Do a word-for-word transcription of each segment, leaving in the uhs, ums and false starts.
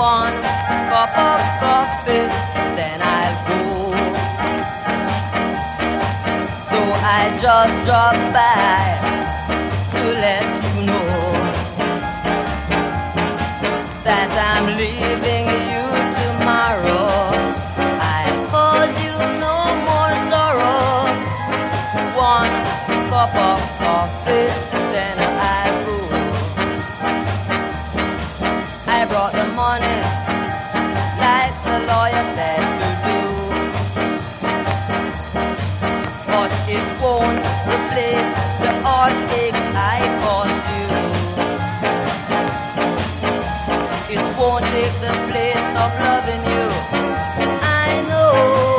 one cup of coffee, then I'll go. Though I just drop by to let you know that I'm leaving you tomorrow. I cause you no more sorrow. One cup of coffee, then I go. I brought the money like the lawyer said to do, but it won't replace the heartaches I caused you. It won't take the place of loving you, I know.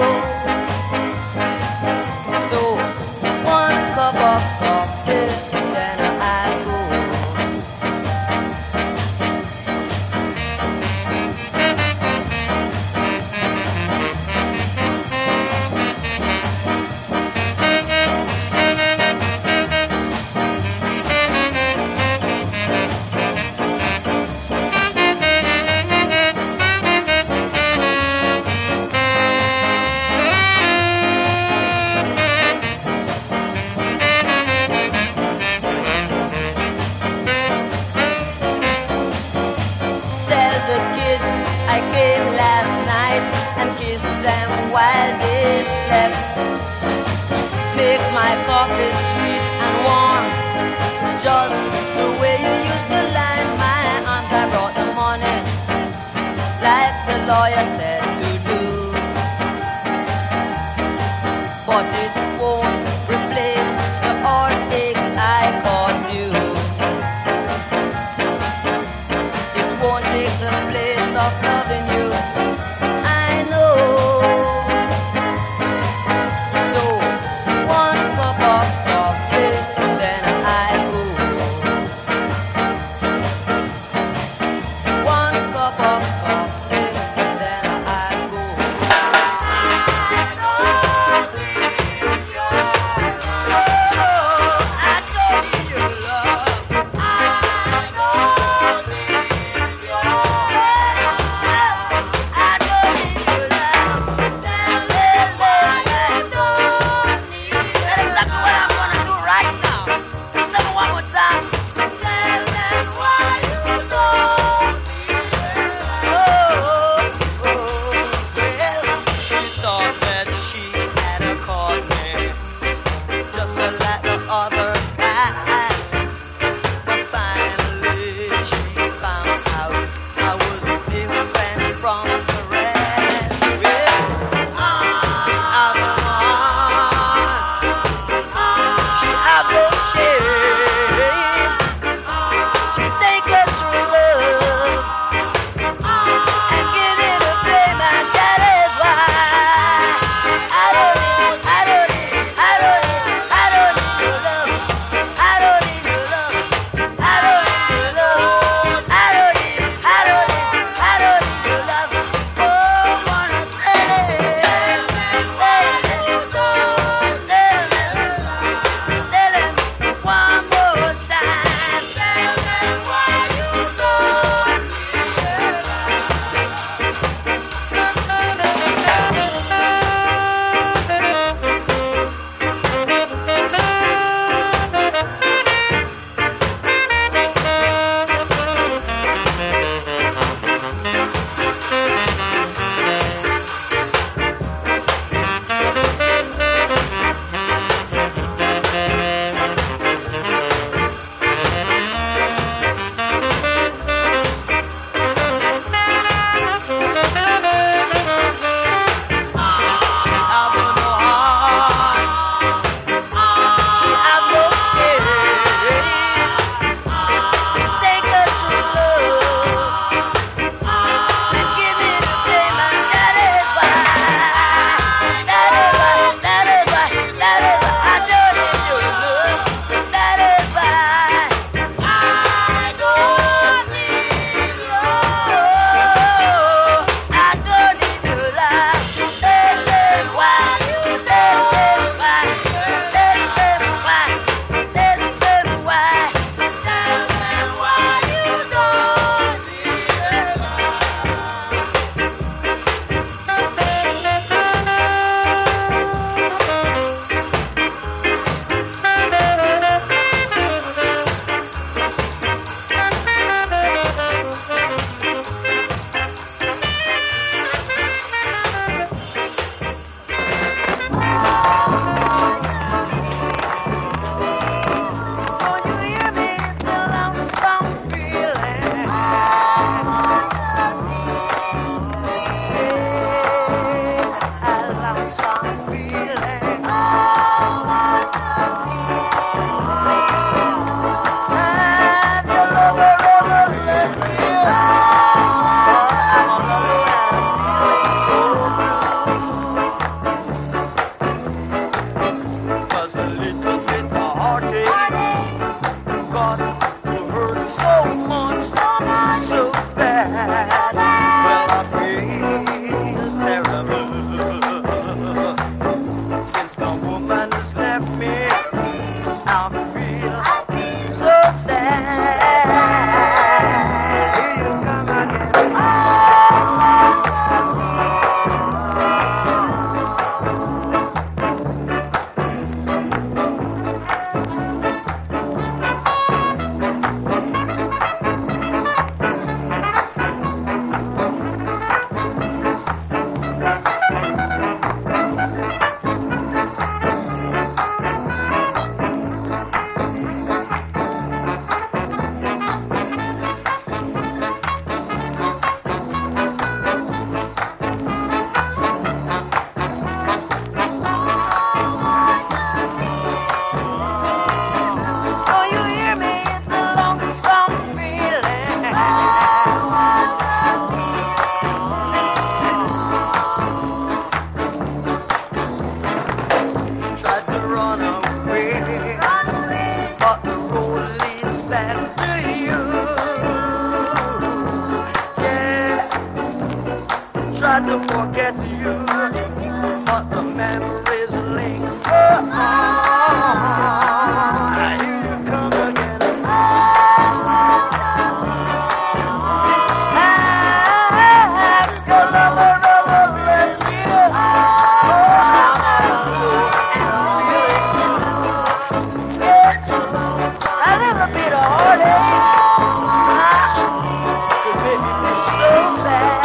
So one cup of coffee, then I go. Tell the kids I came last night and kissed them while they slept. Make my coffee sweet and warm, just the way you used to line my arms. I brought the money like the lawyer said to do, but it won't replace the heartaches I caused you. It won't take the place of loving you, I know. So one cup of coffee, then I go. One cup of coffee, then I try to forget you, but the memories linger on. Here you come again. Have your lover ever left me? Oh, I'm alone and feeling good. A little bit of heartache could make me so bad.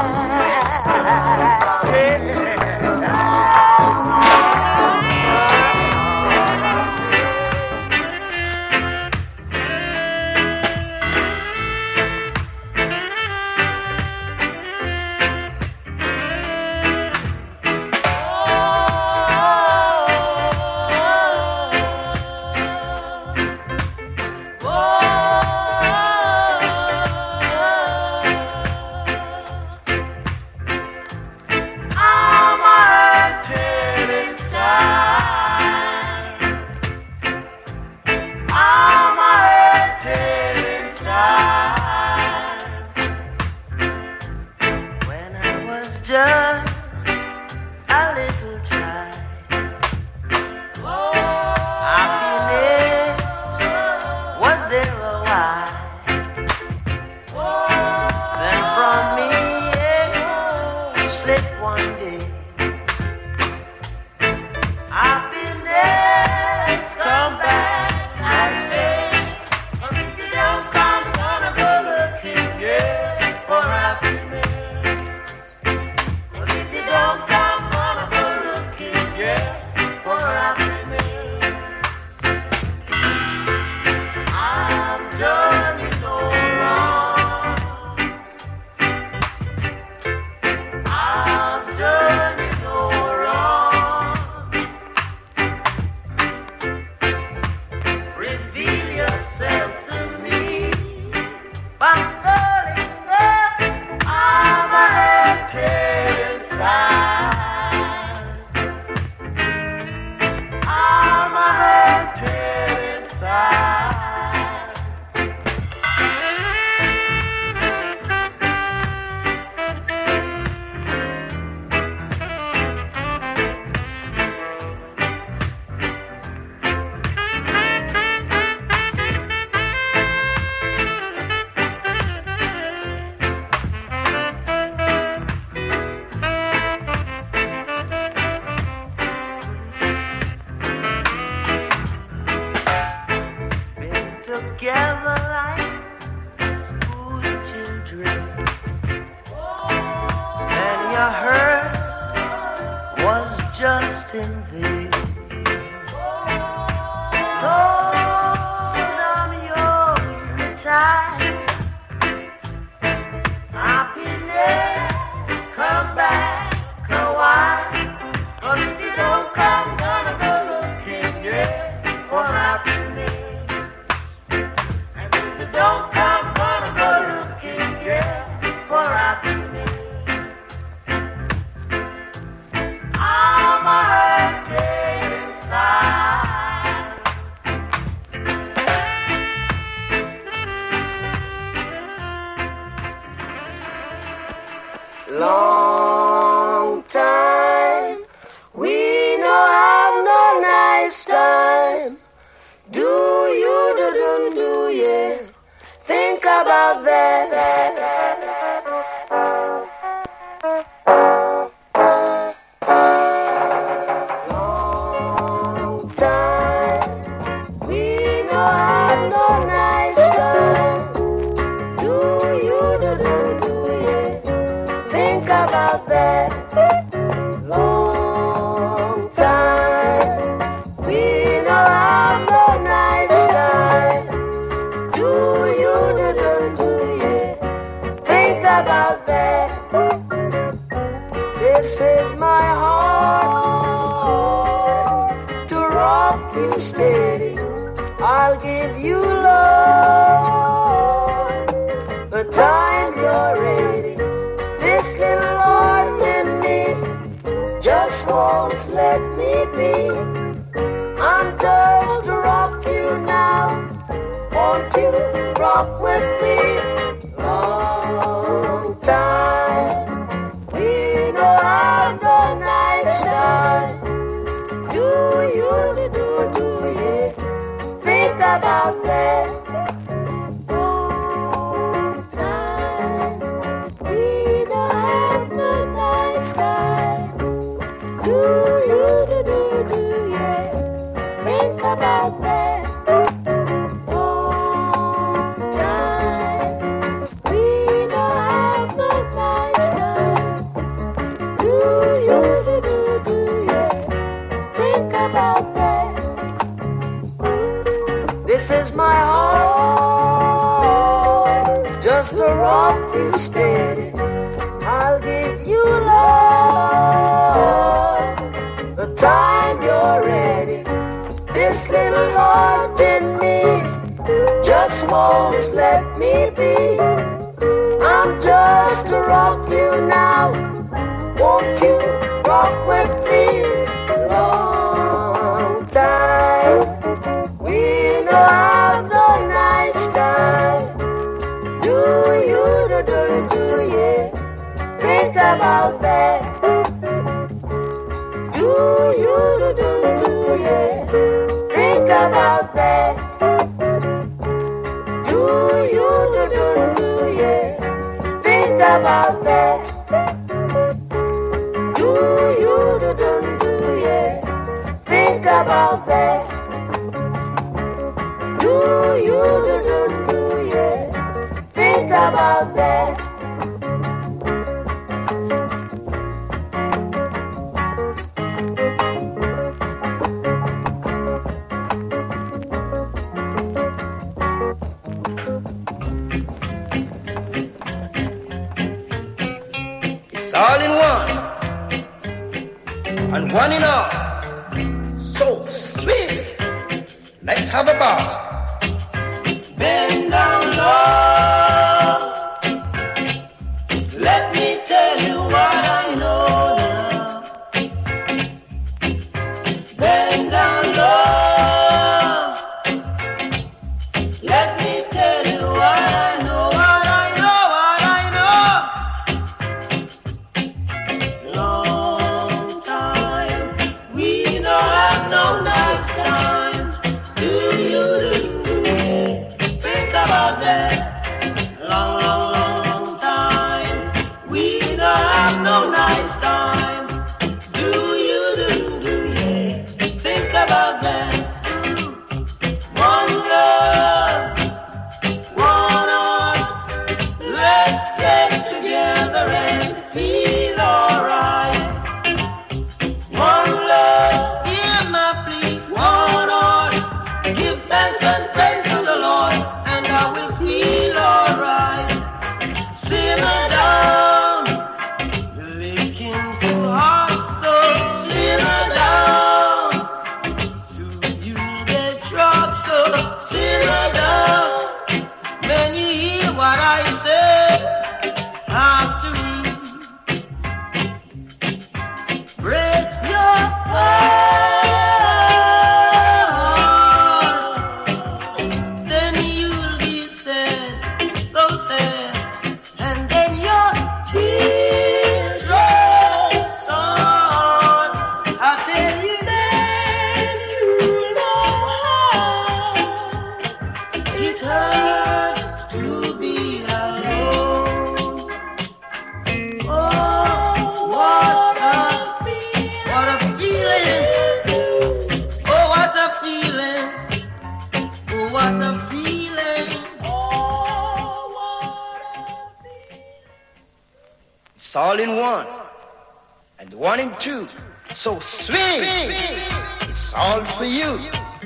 Long time, we no have no nice time. Do you do do do yeah? Think about that. Long time, we no have no nice time. Do you do do do yeah? Think about that. Long time, we no have no nice time. Do you do do do yeah? Think about that. This is my heart to rock you steady. I'll give you love the time you're ready. This little heart in me just won't let me be. I'm just to rock you now. Won't you rock with me? Long time we about that. About that long time, we don't have no nice time. Do you do do do yeah? Think about that. This is my heart, just a rock you steady. I'll give you love the time you're ready. This little heart in me just won't let me be. I'm just to rock you now. Won't you rock with me? Long time we don't have no nice time. Do you do do do yeah? Think about that. Do you do do do yeah? Think about that. Do you do do do yeah? Think about that. Do you do do do yeah? Think about that. Do you do do do yeah? Think about that. All in one, and one in all, so sweet. Let's have a ball. Bend down low. Let me tell you what I know now. Bend down low. Let me tell you what I know, what I know, what I know. Long time, we don't have no nice time. Do you do it? Think about that. Long, long, long, long time, we don't have no nice time. Do you do it? Think about that. One love, one heart. Let's get together and feel alright. One love, hear my plea. One heart, give thanks and praise to the Lord, and I will feel alright. Simmer down, you're licking too hard, so simmer down. Soon you'll get dropped, so simmer down. When you hear what I say, after me, break your heart. Then you'll be sad, so sad, and then your tears drops on. I tell you then you'll know how it hurts to be alone. Oh, what a, what a feeling. Oh, what a feeling. Oh, what a feeling. Oh, what a feeling. It's all in one, and one in two. So swing. It's all for you.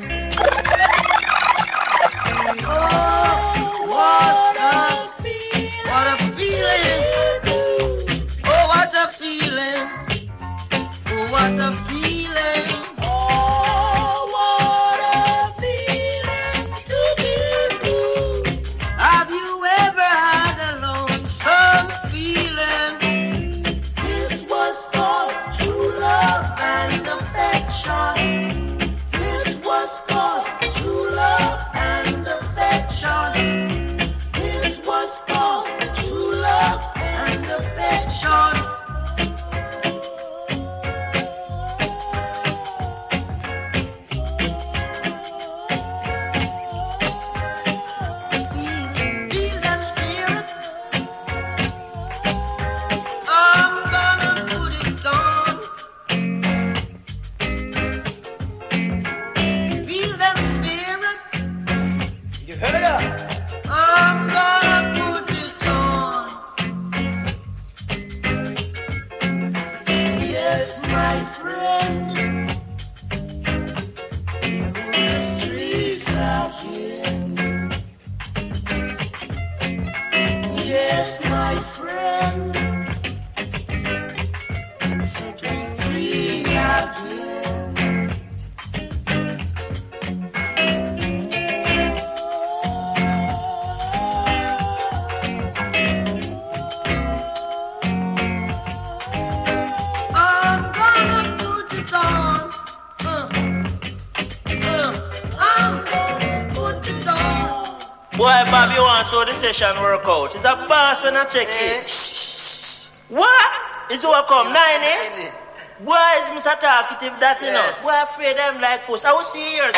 Oh, what a, what a feeling. Oh, what a feeling. Oh, what a feeling. Oh, what a feeling to be blue. Have you ever had a lonesome feeling? This was God's true love and affection. This was I'm gonna put it on. Yes, my friend. The streets again. Yes, my friend. Set me free again. Boy, Bob, you want to show the session work out. It's a boss when I check it. What? It's over come nine, eh? Boy, is Mister Talkative that, you know? Boy, afraid them like puss. I will see yours.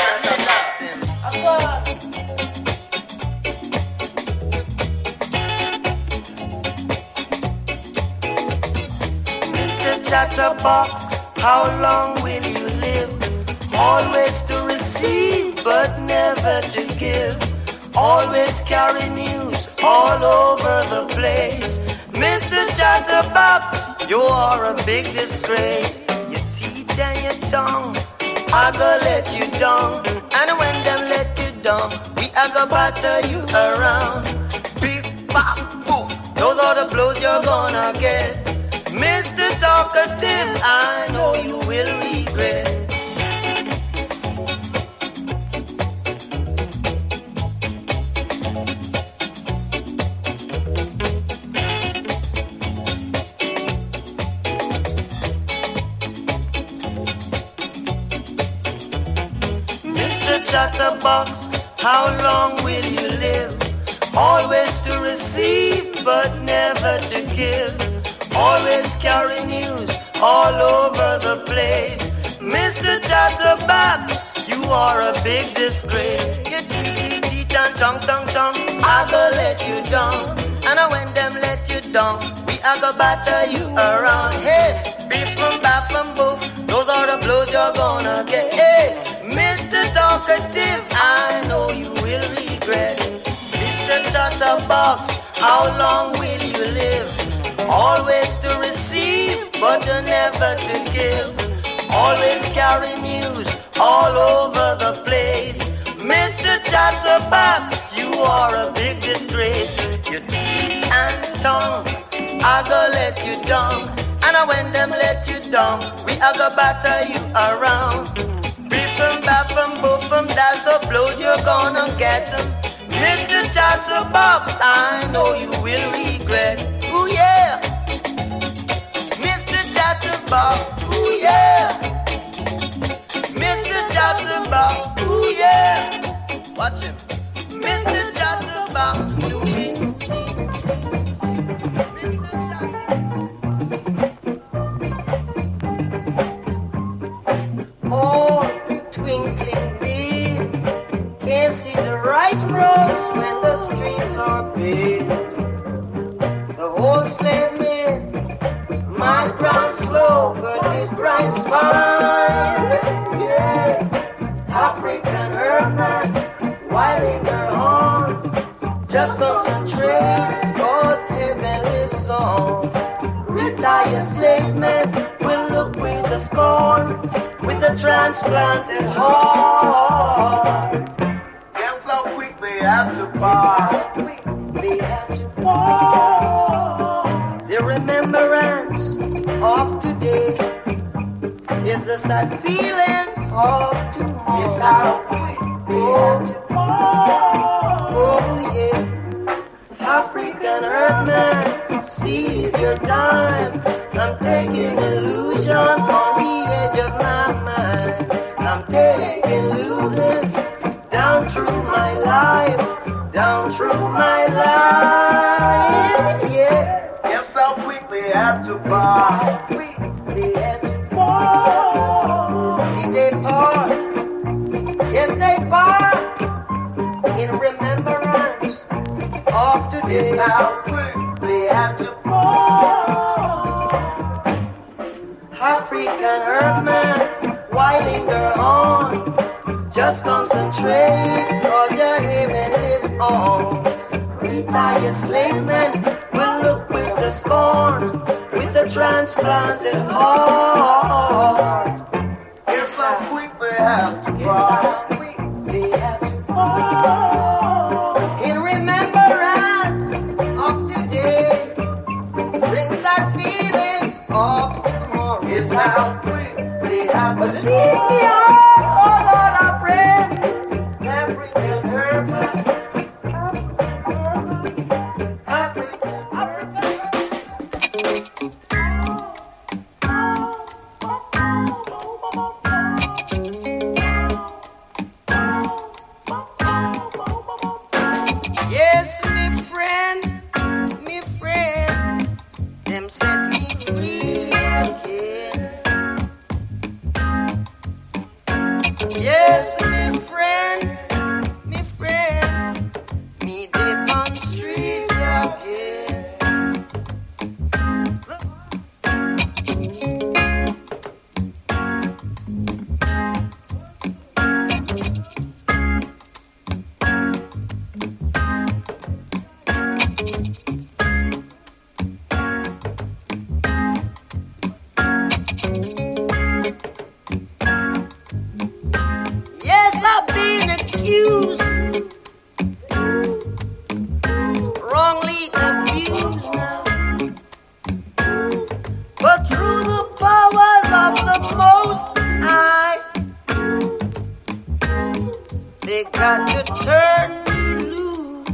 Mister Chatterbox, how long will you live? Always to receive, but never to give. Always carry news all over the place. Mister Chatterbox, you are a big disgrace. Your teeth and your tongue, I go let you down. And when them let you down, we are gonna batter you around. Beef, bop, boof, those are the blows you're gonna get. Mister Talkative, I know you will regret. Chatterbox, how long will you live? Always to receive, but never to give. Always carry news all over the place. Mister Chatterbox, you are a big disgrace. Your teeth, teeth, and tongue, tongue, tongue, I go let you down. And when them let you down, we are gonna batter you around. Hey, beef from back from boof, those are the blows you're gonna get. Hey, Mister Talkative, I know you will regret. Mister Chatterbox, how long will you live? Always to receive, but never to give. Always carry news all over the place. Mister Chatterbox, you are a big disgrace. Your teeth and tongue, I go let you down. And when them let you down, we are gonna batter you around. Beef and baff and boof and that's the blows you're gonna get. Mister Chatterbox, I know you will regret. Ooh yeah, Mister Chatterbox, ooh yeah, Mister Chatterbox, ooh yeah. Watch him, Mister Chatterbox, ooh yeah. Oh, twinkling bee, can't see the right roads when the streets are big. The whole slave man might grind slow, but it grinds fine. Yeah, African herdman, whiling her horn, just concentrate, cause heaven lives on. Retired slave men will look with the scorn, with a transplanted heart. Guess how quick they had to part. They had to part. The remembrance of today is the sad feeling of tomorrow. Guess how quick they had to part. Oh yeah, African herdman, seize your time. I'm taking illusion on the edge of my mind. I'm taking losers down through my life, down through my life. Yeah. Guess how quick they had to part. They had to part. Did they part? Yes, they part. In remembrance of today. Guess how quick they had to part. African herdman, why linger on? Just concentrate, cause your heaven lives all. Retired slave men will look with the scorn, with the transplanted heart. Yes, how quick they have to cry. They have to fall in remembrance of today. Bring sad feelings of tomorrow. Yes, how quick they have to But lead me on, oh Lord, I pray. African herb, Africa, Africa. Yes, me friend, me friend, them set me free again. Yes, me friend, me friend, me dip on street again. Yes, I've been accused, wrongly abused now. But through the powers of the Most High, they got to turn me loose.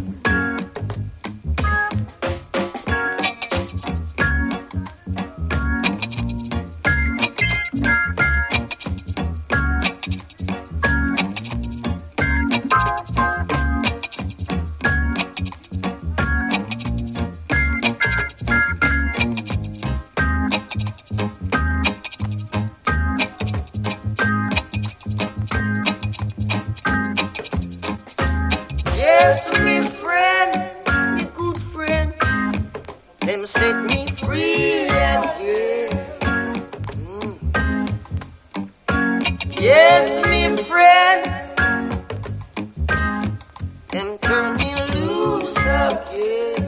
Yes, me friend, me good friend, them set me free again. Mm. Yes, me friend, them turn me loose again.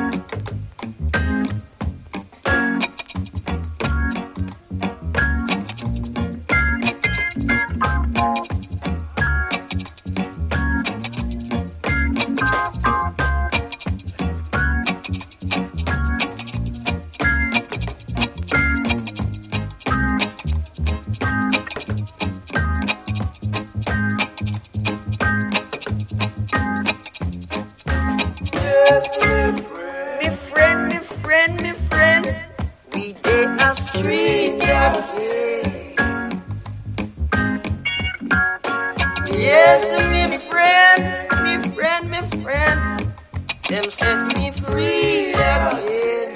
Yes, me friend. Me friend, me friend, me friend, we dey a street again. Yes, me friend, me friend, me friend, them set me free again.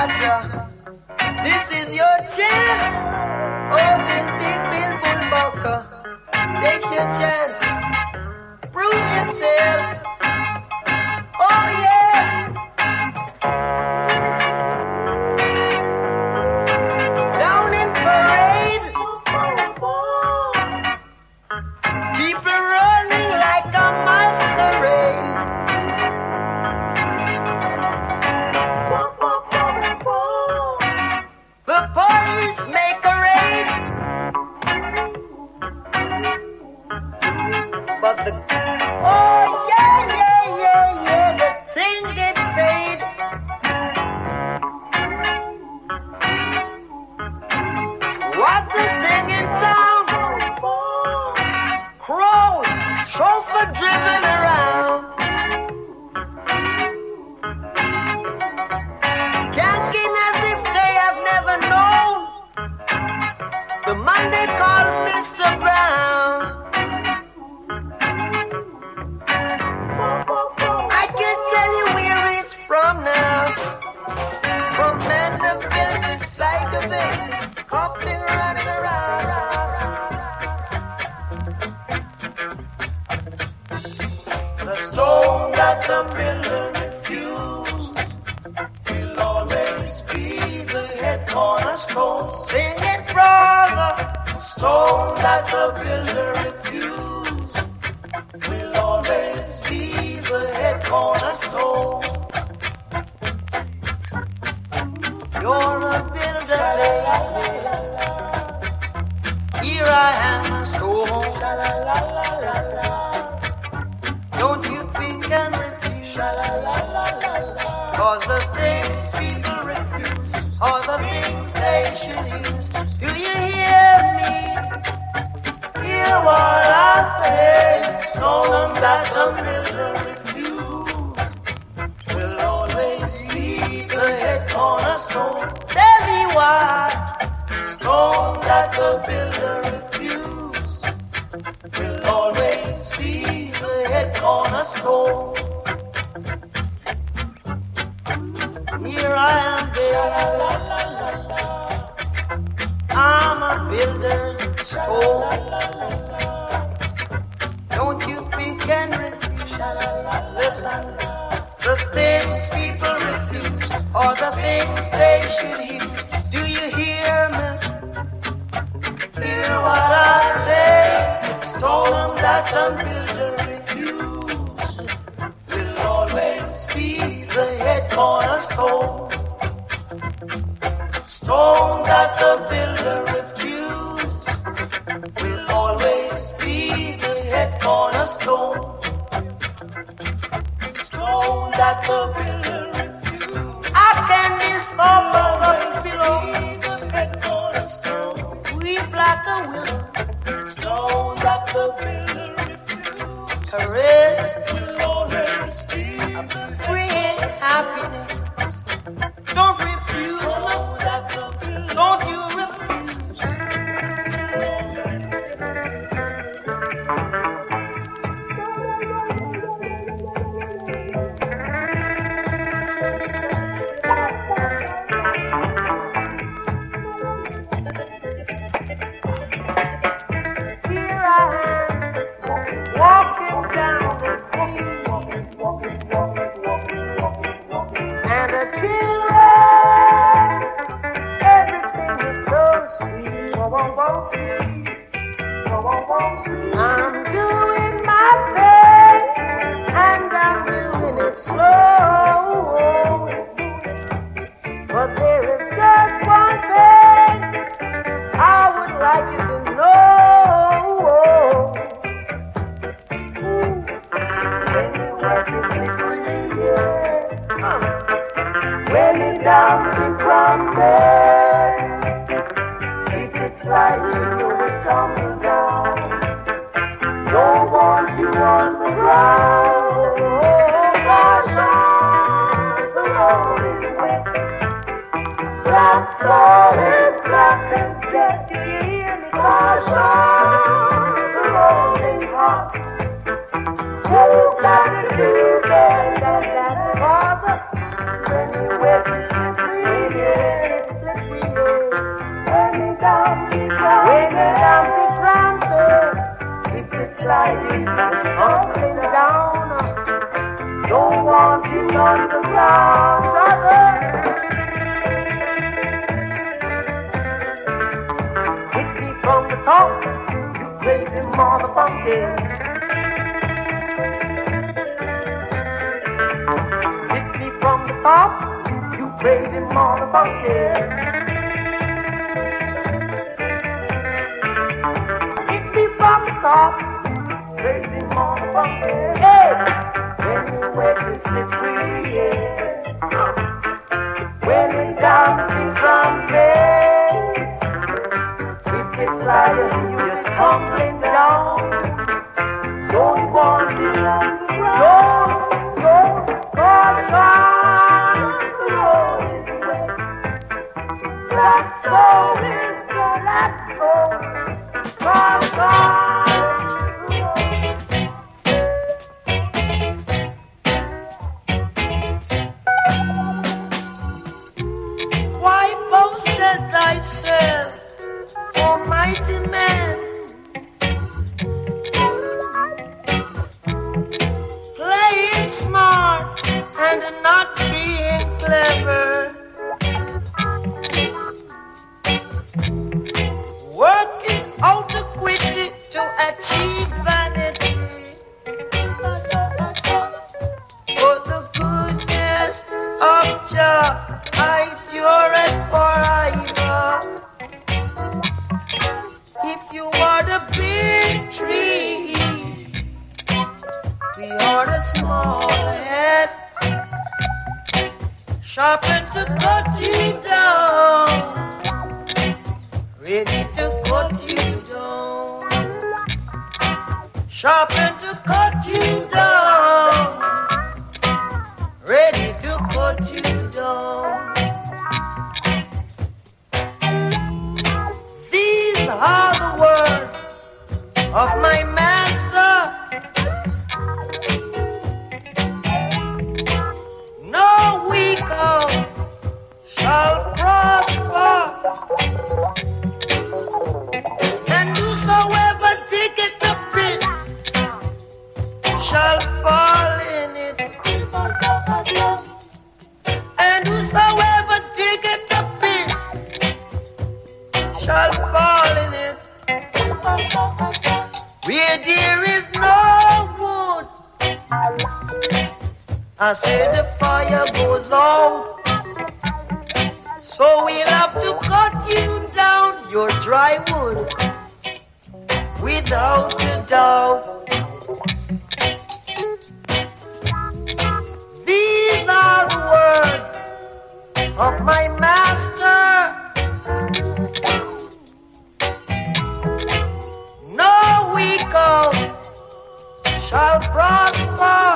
Gotcha. This is your chance. Oh, Bill, Big Bill Bullbucker. Take your chance. Prove yourself. Oh, yeah. Down in parade. People running like a masquerade. The police make a raid, but the oh yeah yeah yeah yeah the thing get paid. What's the thing in town? Crows, chauffeur driven around. Skanking as if they have never known the man they call Mister Brown. I can tell you where he's from now. From Mandeville to Sligoville, hopping running around. The stone that the builder refused will always be the head cornerstone. Sing it, brother. The stone that the builder refused will always be the head cornerstone. You're a builder, baby. Here I am, a stone. Don't you pick and refuse. Cause the things people refuse are the things they should use. Do you hear me? Hear what I say? Stone that the builder refused will always be the head cornerstone. Tell me why. Stone that the builder refused will always be the head cornerstone. Here I am, baby. I'm a builder's stone. Don't you pick and refuse. Listen, the things people refuse are the things they should use. Do you hear me? Hear what I say? Stone that the builder refused will always be the head cornerstone. Stone that the builder refused will always be the head cornerstone. Stone that the builder refused. I can be soft as a pillow. The head cornerstone. We black and willow. Stone that the builder refused Caress, will always be bring happiness. Don't refuse me. Don't you refuse. Here I am, walking down the street, and until everything is so sweet, I'm doing my best, and I'm doing it slow. But there is just one thing I would like you to know. When you work it secretly, yeah. When you're dancing from there, if it's like you're tumbling down, don't want you on the ground. Oh, gosh, the road is wet. Black soil is black and dead. Do you hear me? Gosh, the road is hot. What you gotta do, baby, that father, when you wet and slippery, top, you crazy motherfucker. Hit me from the top, you crazy motherfucker. Hit me from the top, crazy motherfucker. Hey, when you wet and slippery, yeah. When you're down in Sunday, if it's silent, you're tumbling down. Don't want to run, don't, don't, caution. The road is wet. That's so, that's so, caution. Thyself, almighty man, playing smart and not being clever, working out equity to achieve vanity. For the goodness of Jah, I endureth forever. If you are the big tree, we are the small head, sharpened to cut you down, ready to cut you down, sharpened to cut you down, ready to cut you down. These are the words of my master. No weaker shall prosper, and whosoever diggeth a pit shall fall in it, and whosoever diggeth a pit shall fall in it. Where there is no wood, I say the fire goes out. So we'll have to cut you down, your dry wood, without a doubt. These are the words of my master. No weaker shall prosper,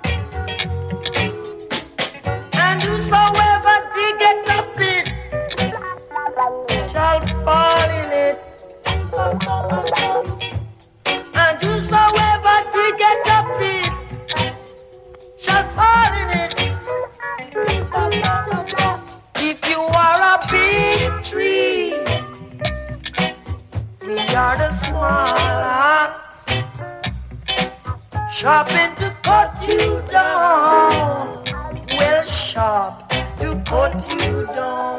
and whosoever diggeth a pit shall fall in it, and whosoever diggeth a pit shall fall in it. If you are a big tree, we are the small axe, sharpened to cut you down, well sharp to cut you down.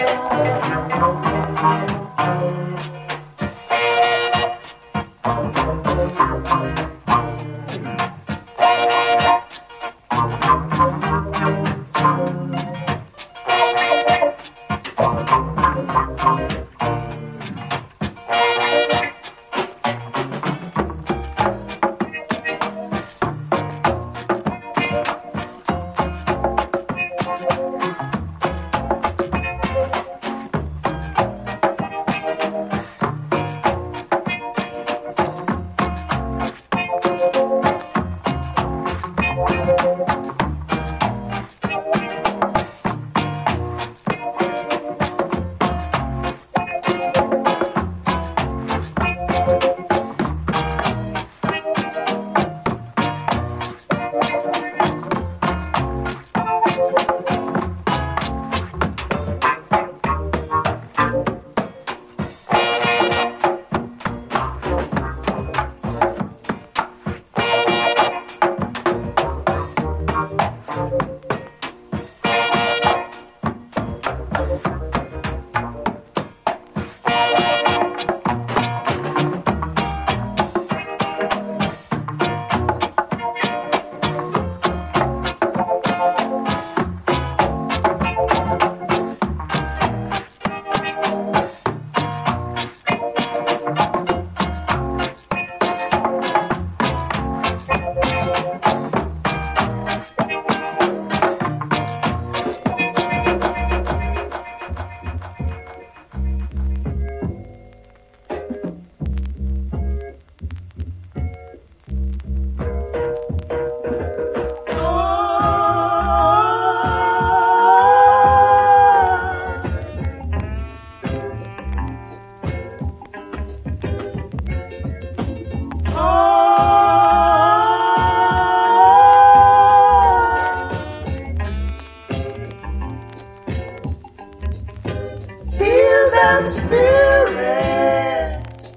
them spirits.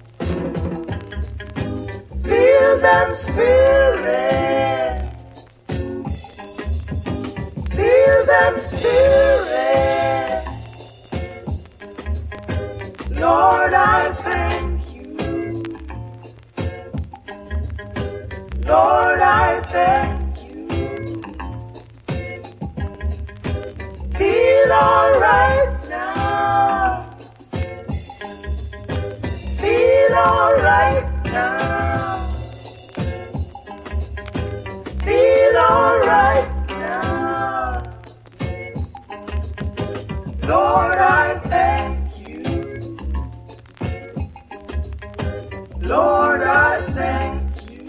Feel them spirits. Feel them spirits. Lord, I thank you. Lord, I thank you. Feel alright now. Feel alright now. Feel alright now. Lord, I thank you. Lord, I thank you.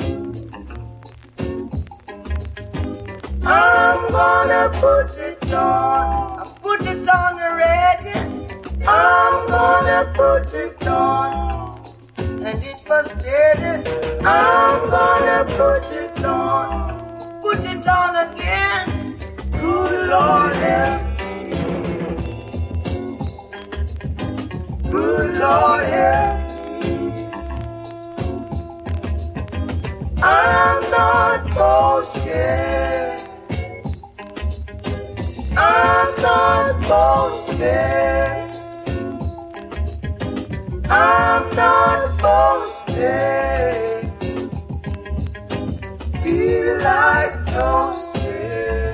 I'm gonna put it on. I put it on the radio. I'm gonna put it on. And it was steady. I'm gonna put it on. Put it on again. Good Lord help me. Good Lord help me. I'm not boasting. I'm not boasting. I'm not boasting. Feel like toasting.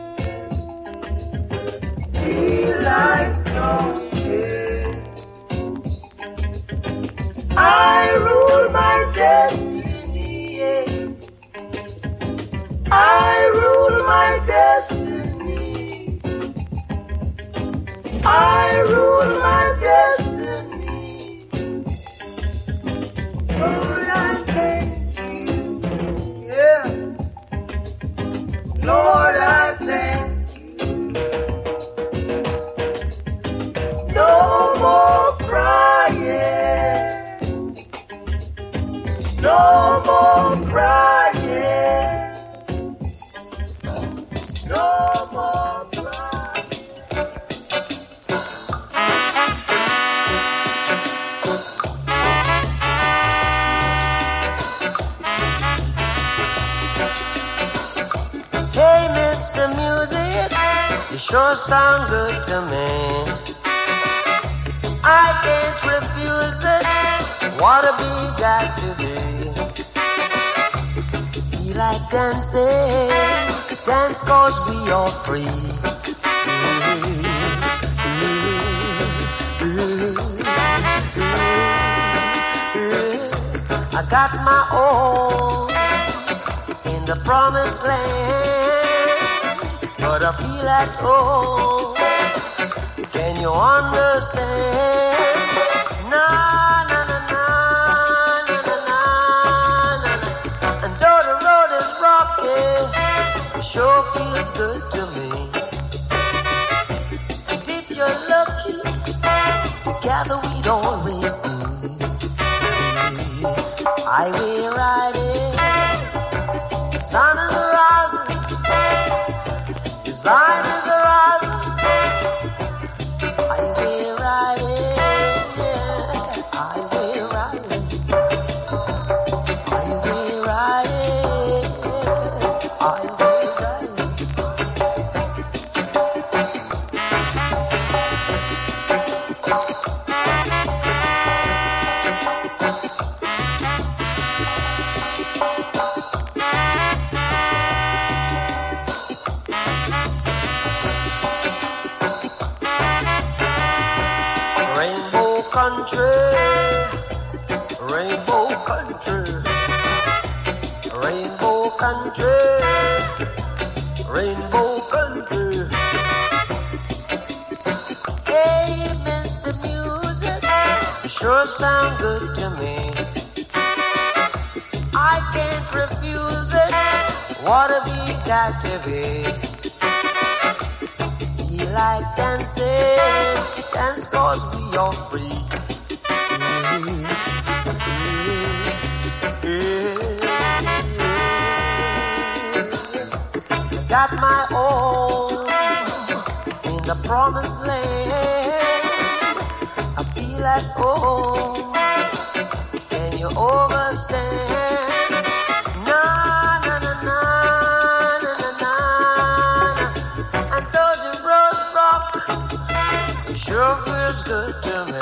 Feel like toasting. I rule my destiny. Yeah. I rule my destiny. I rule my destiny. Lord, I thank you. Yeah. Lord, I thank you. No more crying. No more crying. No more crying. Hey, Mister Music, you sure sound good to me. I can't refuse it. What a big got to be. Feel like dancing. Dance cause we are free. I got my own in the promised land, but I feel at home. Can you understand? Na na na na na na na na. And though the road is rocky, it sure feels good to me. And if you're lucky, together we'd always be. Highway riding, the sun is rising, the sun is rising. Highway riding, yeah, highway riding, highway riding, highway riding. Country, rainbow country, rainbow country, rainbow country. Hey, Mister Music, you sure sound good to me. I can't refuse it. What have you got to be? Feel like dancing, dance cause we are free. Got my own in the promised land. I feel feel at home? Can you overstand? Na na na na na na na. And though the road rock sure feels good to me.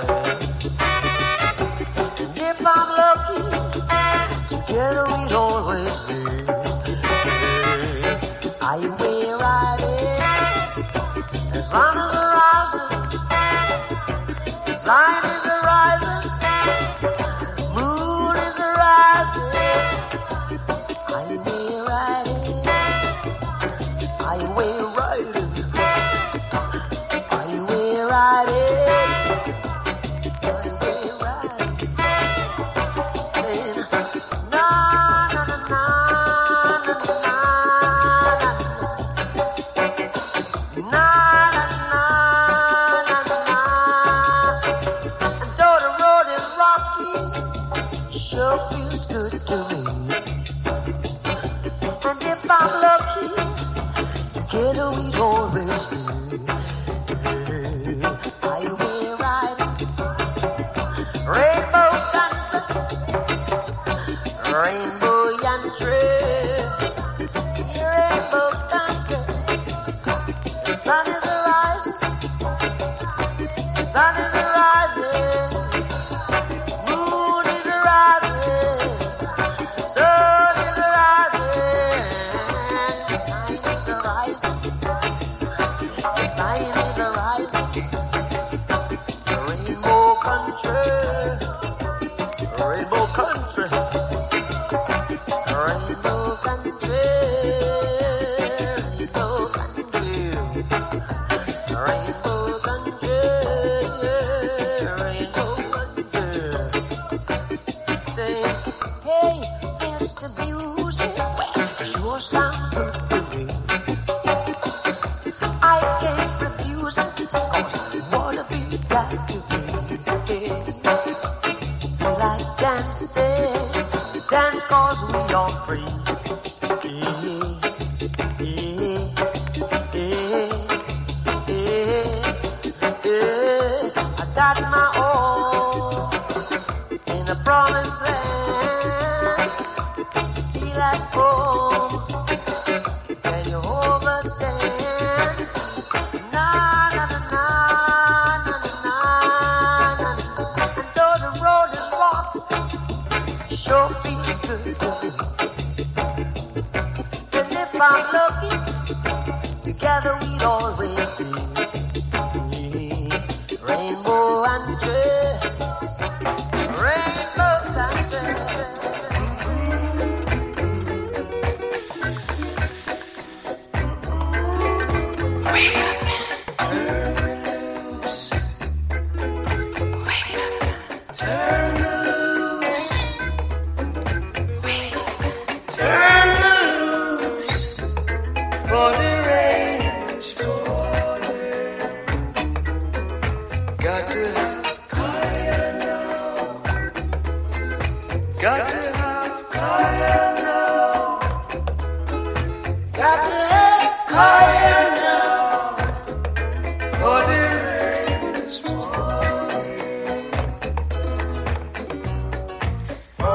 And if I'm lucky, together we'd always be. I will ride it. The sun is rising, the sun is rising, moon is rising. I will ride it, I will ride it, I will ride it, I will ride it. Saying, na na na na na na na. Na na na na na na. And though the road is rocky, it sure feels good to me. And if I'm lucky, together we'd always be. I will ride rainbow country, rainbow country, rainbow country. The sun is rising, the sun is rising, moon is rising, sun is rising, the sign is rising, the sign is rising, rainbow country, rainbow country, rainbow country, rainbow country. Rainbow country, rainbow country. Say, hey, Mister Music, well, sure sound good to me. I can't refuse it, cause what have you got to be? You like dancing, dance cause we are free. Yeah, yeah, yeah. I got my own in the promised land. Feel at home. Can you overstand? Na na na na na na na. And though the road is rocks, sure feels good to me. And if I'm lucky, together we'd always be. Rainbow country, rainbow country. Wake up, turn me loose. Wake up, turn me loose. Wake up, turn me loose. For the rain is falling. Got to have fire now. Got to have fire now. Got to have fire now. For the rain is falling. Oh,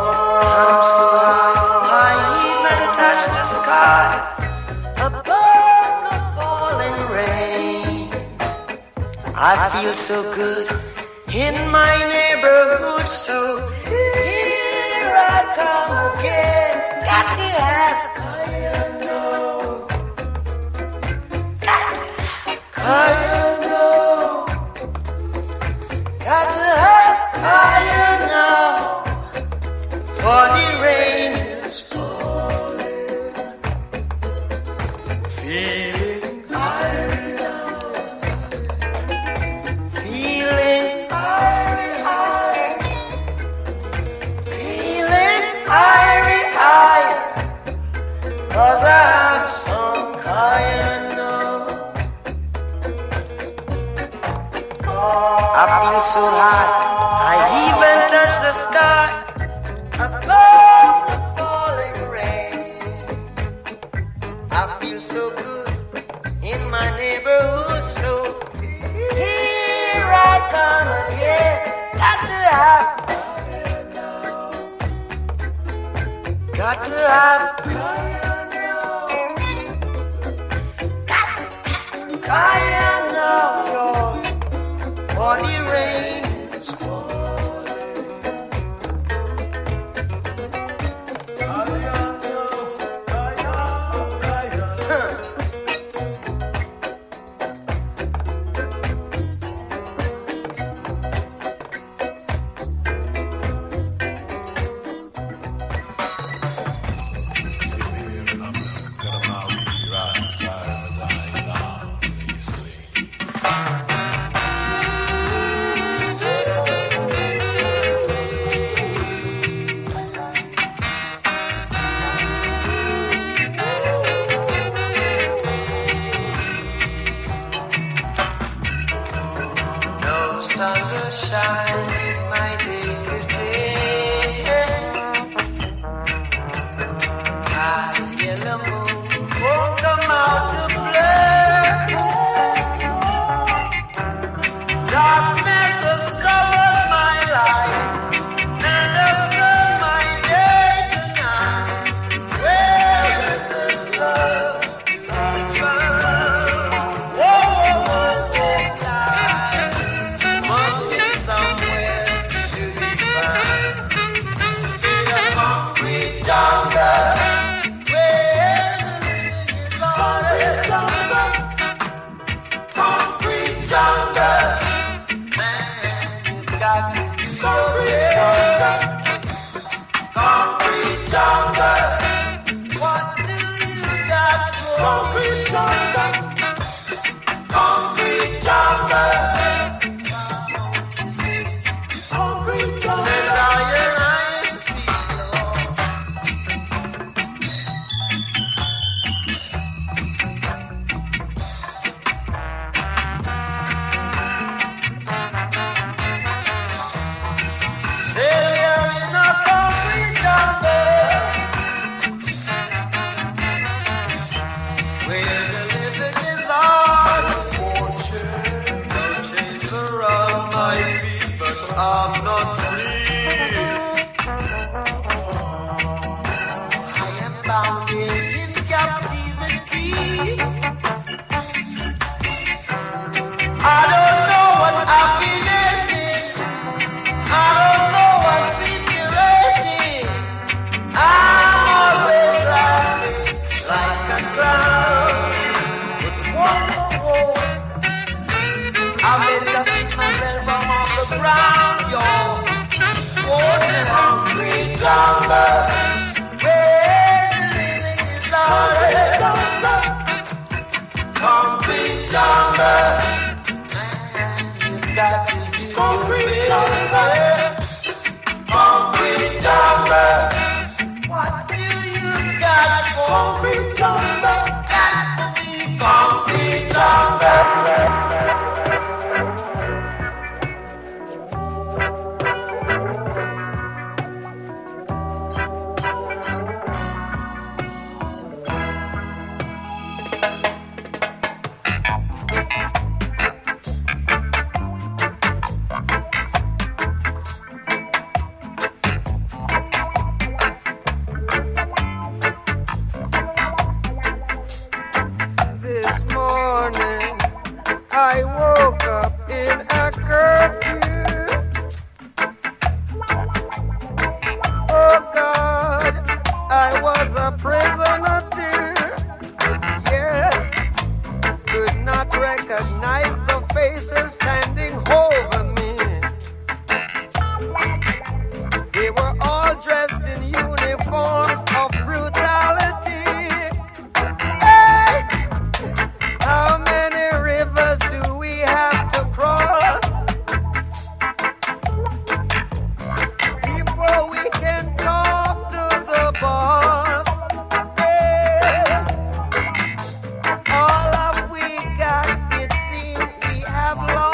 I even touch the sky above the falling rain. I feel so good in my neighborhood, so here I come again. Got to have fire now. Got to have fire now. Got to have fire now. For the rain is falling. Feeling irie now. Feeling irie high. Feeling irie high. Cause I have some kind now. I feel so high, I even touch the sky above the falling rain. I feel so good in my neighborhood, so here I come again. All of we got, it seems we have lost.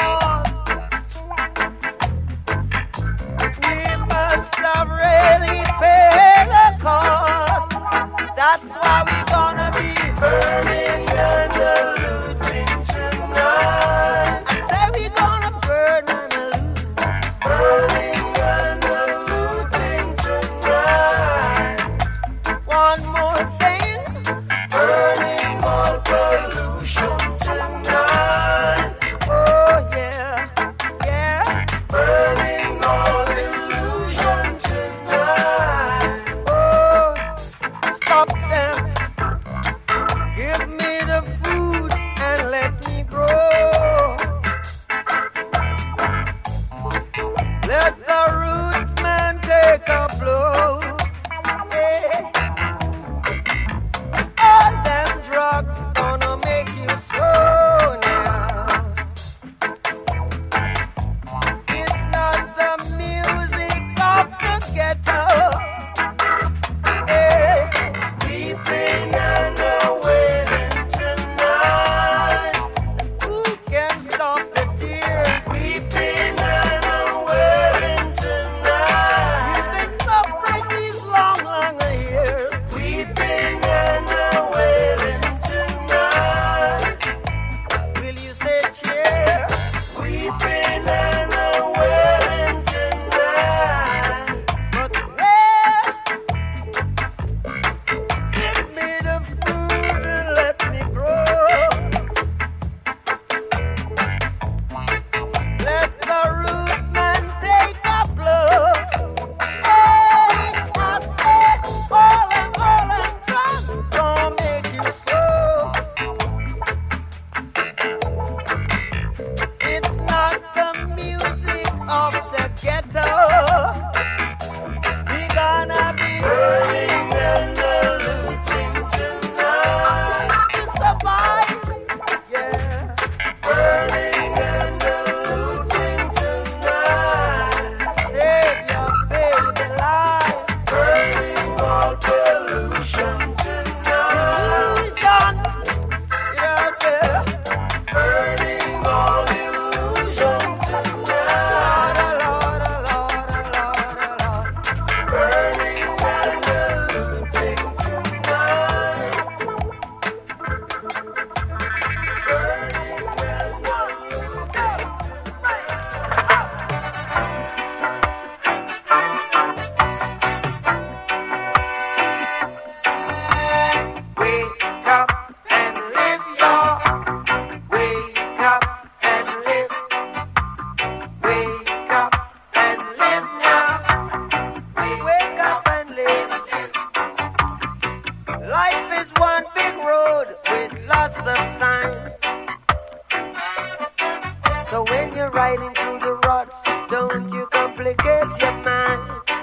So when you're riding through the ruts, don't you complicate your mind.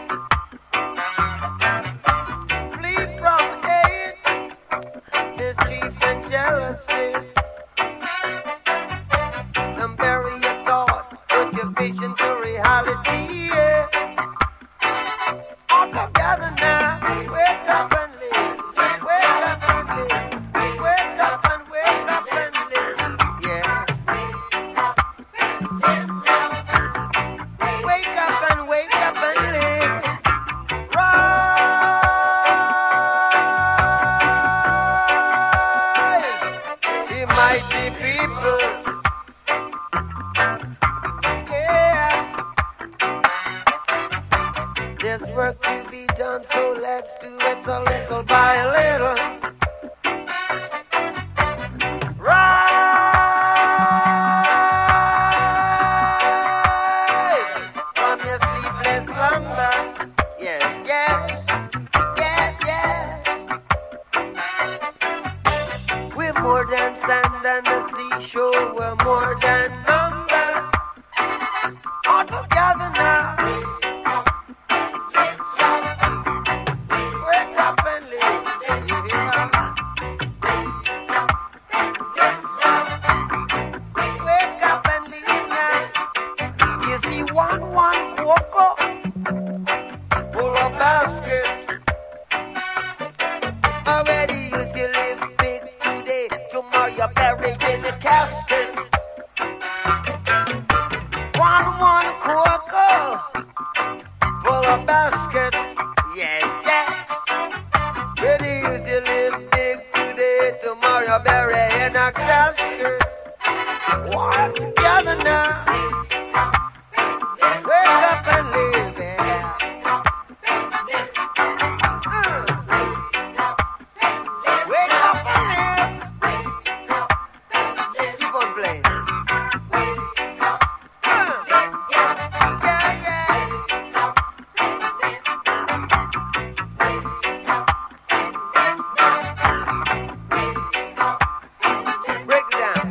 Flee from hate, mischief and jealousy. Don't bury your thought, put your vision to reality. Yeah. All together now, wake up and live. Wake up and live. Wake up and wake up and live. Yeah. Wake up and wake up and live. Rise, the mighty people. Yeah. There's work to be done, so let's do it a little by a little. Rise from your sleepless slumber. Yes, yes, yes, yes. We're more than sand and the seashore. We're more than number. All together now. Wake up and live. Wake up and live now. You see one, one cocoa full of basket. Already you see live big today. Tomorrow you're buried in the casket. One, one cocoa full of basket. Yes, yes. Ready you see live big today. Tomorrow you're buried in a casket. Walk together now. Wake up and live, yeah. Uh. Wake up and live. Keep on playing. Uh. Yeah, yeah. Break it down.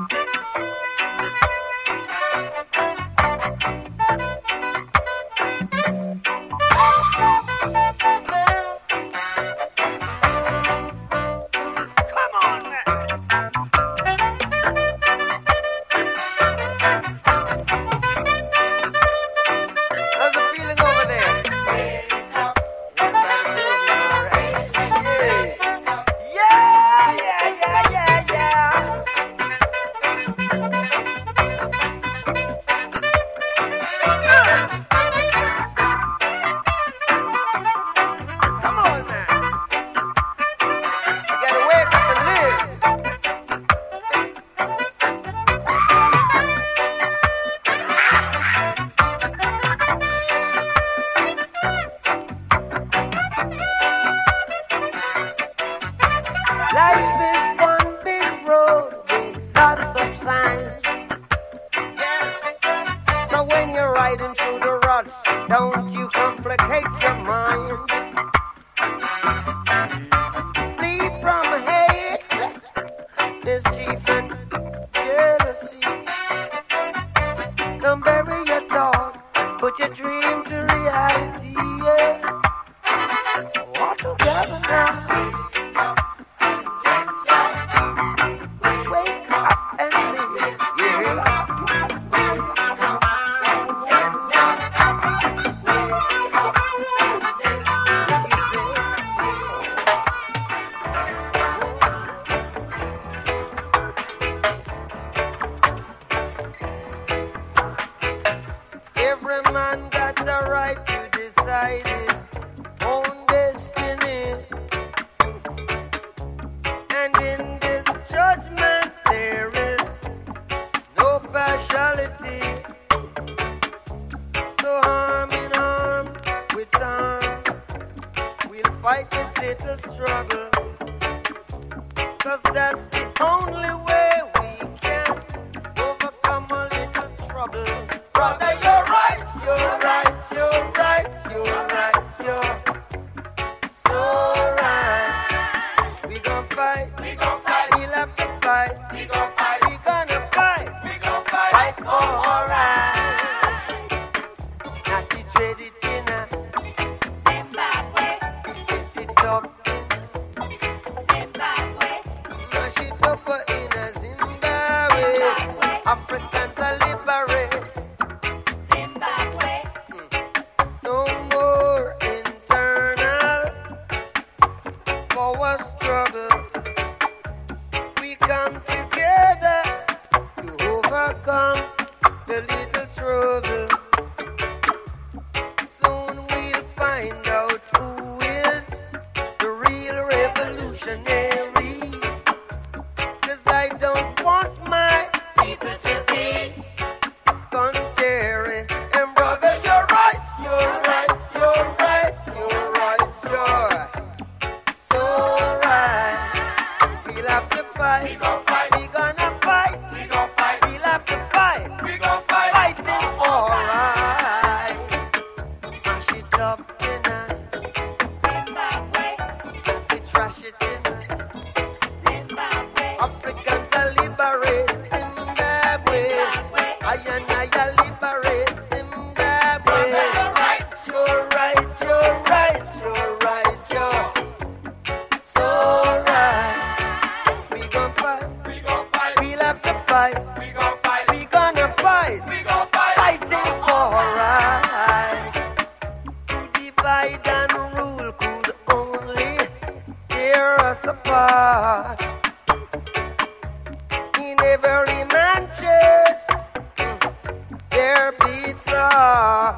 Come on now. How's the feeling over there? Yeah, yeah, yeah, yeah, yeah. Come on now. You gotta wake up and live. Life is one big road with lots of signs. Yes. So when you're riding through the ruts, don't you complicate your mind. Flee from hate, mischief and jealousy. Don't bury your dog, put your dream to reality. Yeah. All together now. Wake up and live. Yeah. Every man got the right to decide his own destiny. And in this judgment there is no partiality. So arm in arms with arms, we'll fight this little struggle. 'Cause that's the only way we can overcome a little trouble. Brother, you're right, you're right, you're right, you're right, you're so right. We gon' fight, we gon' fight, we'll have to fight, we gon' fight, we gonna fight, we gon' fight, fight for it's all.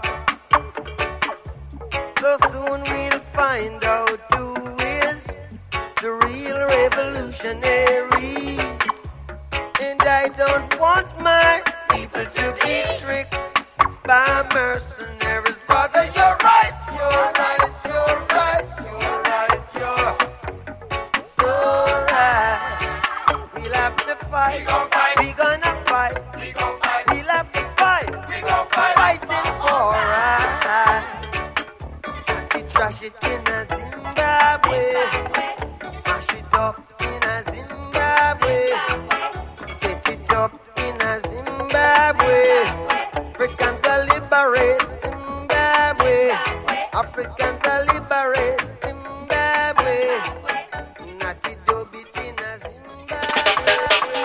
So soon we'll find out who is the real revolutionary. And I don't want my people to be tricked by mercenaries. Brother, you're right, you're right, you're right, you're right, you're so right. We'll have to fight, we gon' fight, we gonna fight, we gon' fight, we'll have to fight, we gon' fight, fighting for right. We trash it in a Zimbabwe, mash it up in a Zimbabwe, set it up in a Zimbabwe. Africans are liberate Zimbabwe. Africans are liberate Zimbabwe. Natty Dobit in a Zimbabwe.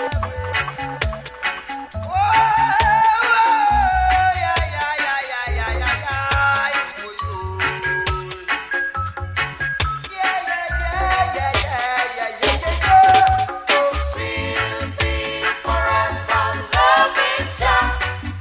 Oh, oh, yeah, yeah, yeah, yeah, yeah, yeah, yeah. Yeah, yeah, yeah, yeah, yeah, yeah, yeah, yeah. We'll be forever loving Jah.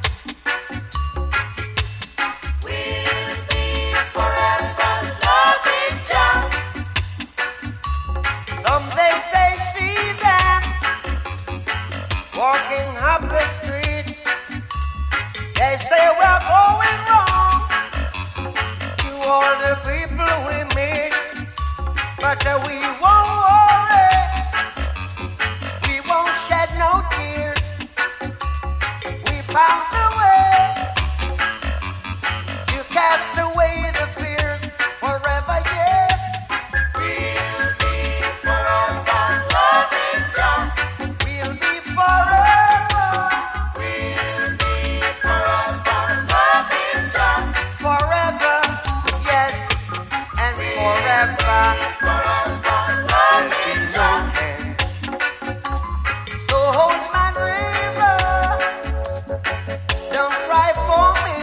Walking up the street, they say we're going wrong to all the people we meet, but uh, we won't worry, we won't shed no tears. We found the way to cast away the fears forever, yeah. We'll be forever loving Jah. We'll be forever, we'll be forever loving Jah. Forever, yes, and forever, forever loving Jah. So hold my river, don't cry for me.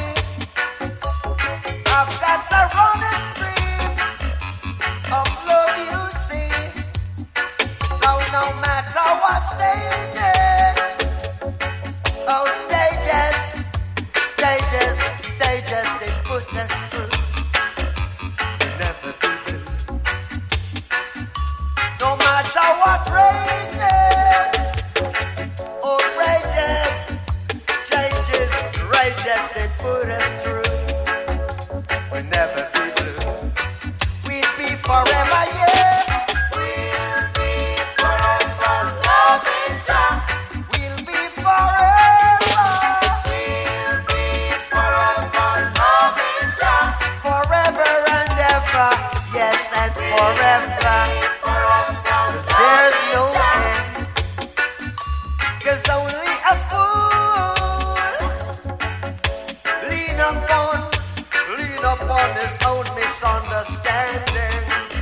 I've got a running stream of love, you see. So no matter what stages, oh stages, stages, stages, they put us through. Never be blue. No matter what rages, oh rages, changes, rages, they put us through. We'll never be blue. We'd be forever, yeah. We'll be forever loving Jah. We'll be forever. We'll be forever loving Jah. Forever and ever, yes, and forever. Cause there's no end. Cause only a fool lean upon, lean upon his own misunderstanding.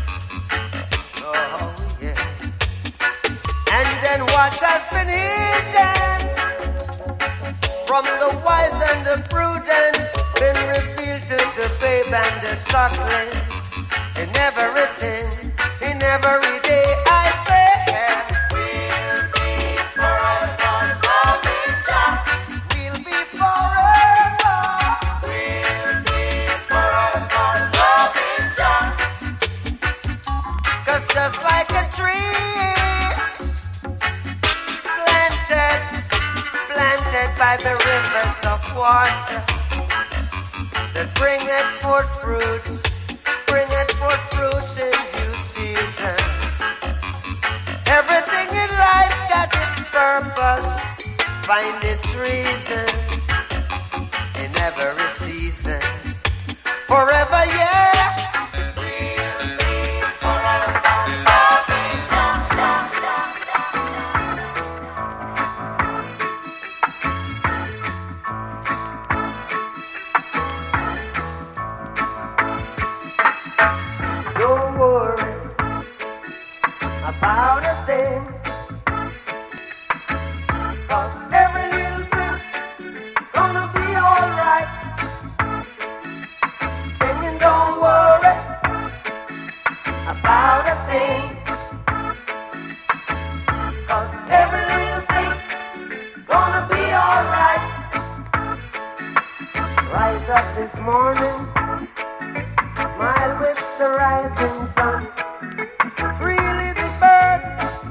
Oh, yeah. And then what has been hidden from the wise and the prudent been revealed to the babe and the suckling. In everything, in every day, I say, yeah. We'll be forever loving Jah. We'll be forever. We'll be forever loving Jah. Cause just like a tree planted, planted by the rivers of water that bringeth forth fruits, bringeth forth fruits in due season. Everything in life got its purpose, find its reason in every season. Forever, yeah. Don't worry about a thing, 'cause every little bit Rise up this morning, smile with the rising sun. Three little birds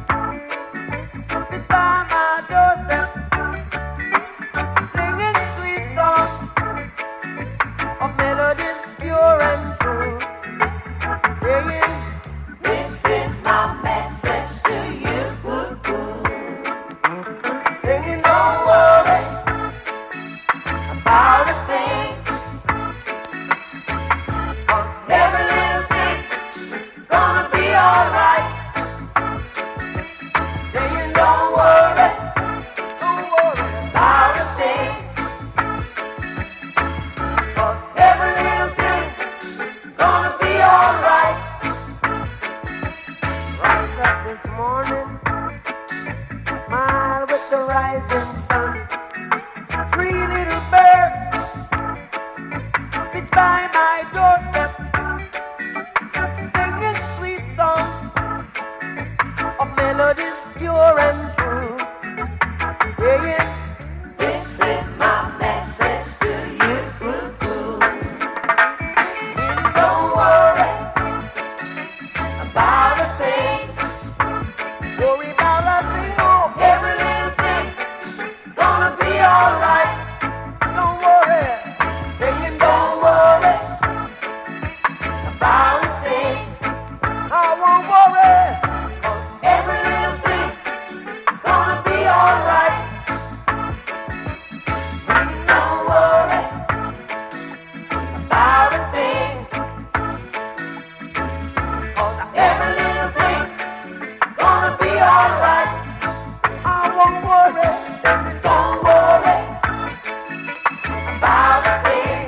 sit by my doorstep, singing sweet songs of melodies pure and true, saying, this is my message to you. Singing, don't worry about a thing, 'cause every little thing's gonna be alright. Saying, don't worry, don't worry about a thing, 'cause every little thing's gonna be alright. Rise up this morning, smile with the rising sun. Three little birds pitch by my doorstep, singing sweet songs of melodies pure and true, saying, this is my message to you. Don't worry about a thing, worry about a thing, oh, every little thing gonna be alright. Don't worry, singing, don't worry about a thing. I won't worry, 'cause every little thing gonna be alright. Don't worry about a thing, 'cause every little thing gonna be alright. I won't worry, don't worry about a thing,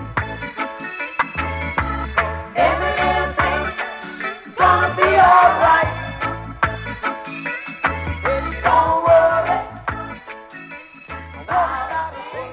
'cause every little thing gonna be alright. Don't worry about a thing.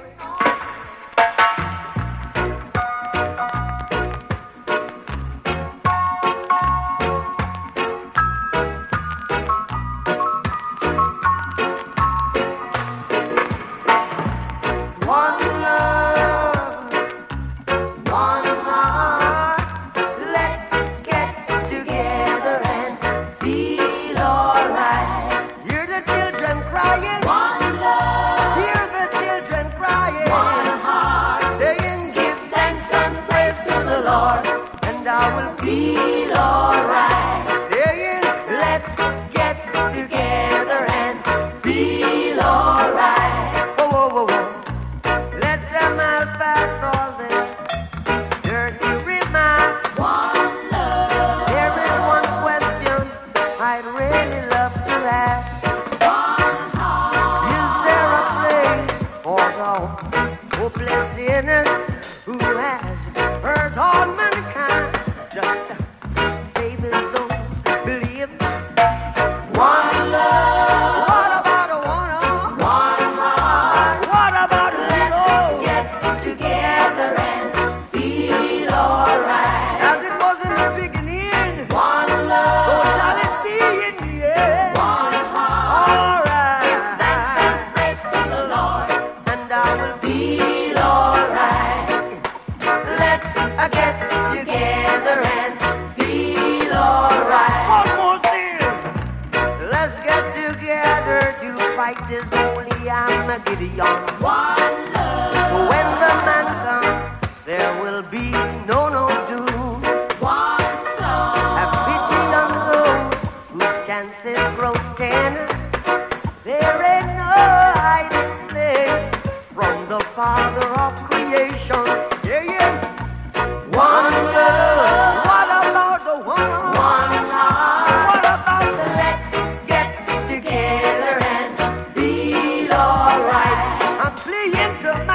One love, one heart. Let's get together and feel alright. Hear the children crying. One love. Hear the children crying. One heart. Saying, give thanks and praise to the Lord, and I will feel alright. Saying, let's get together and feel alright. Whoa, whoa, whoa, whoa. Let them all pass all their dirty remarks. One love. There is one question I'd really love to ask. One heart. Is there a place for the hopeless sinners who has hurt all mankind just to save his soul? Believe one love. What about a one heart? One heart. What about a little? Get together and feel alright. As it was in the beginning, one love. So shall it be in the end. One heart. Alright. Give thanks and praise to the Lord, and I will feel alright. Let's uh, get together and feel alright. One more thing. Let's get together to fight this holy Armageddon. One love. So when the man comes, there will be no, no doom. One soul. Have pity on those whose chances grow ten. There ain't no hiding place from the Father of creation. Saying, one love. What about the one? One heart. What about the let's get together and feel alright? I'm playing to my